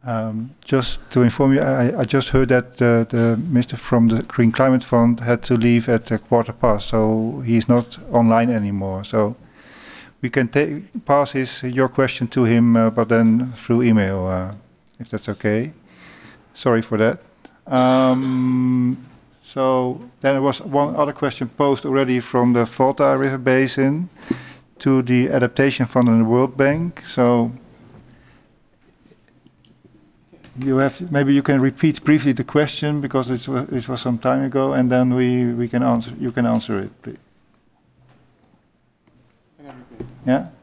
Just to inform you, I just heard that the Mr. from the Green Climate Fund had to leave at a 1:15, so he's not online anymore. So we can pass your question to him, but then through email, if that's okay. Sorry for that. So then there was one other question posed already from the Volta River Basin to the Adaptation Fund and the World Bank. So maybe you can repeat briefly the question because it was some time ago, and then we can answer. You can answer it, please. Yeah.